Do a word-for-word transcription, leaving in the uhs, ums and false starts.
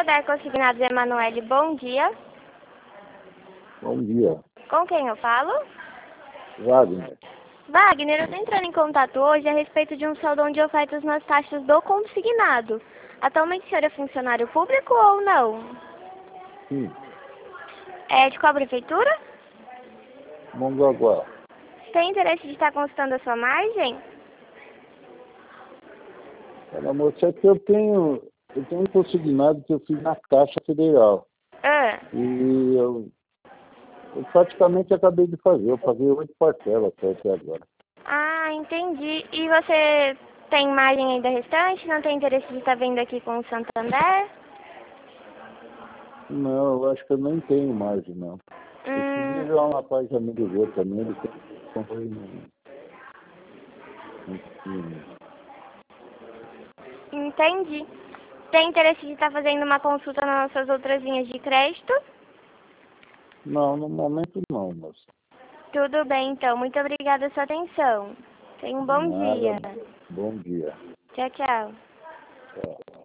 Santander Consignados Emanuele, bom dia. Bom dia. Com quem eu falo? Wagner. Wagner, eu estou entrando em contato hoje a respeito de um saldo de ofertas nas taxas do consignado. Atualmente o senhor é funcionário público ou não? Sim. É de qual prefeitura? Mongaguá. Tem interesse de estar consultando a sua margem? Olha, moça, é que eu tenho, eu tenho um consignado que eu fiz na Caixa Federal. Ah, E eu, eu praticamente acabei de fazer. Eu paguei oito parcelas até agora. ah, entendi. E você tem margem ainda restante? Não tem interesse de estar vendo aqui com o Santander? Não, eu acho que eu nem tenho margem, não. Esse Hum, dia um rapaz já me ligou também, ele tem comprou em- em- em- entendi. Tem interesse de estar fazendo uma consulta nas nossas outras linhas de crédito? Não, no momento não, moça. Tudo bem, então. Muito obrigada pela sua atenção. Tenha um De bom dia. nada. Bom dia. Tchau, tchau. Tchau.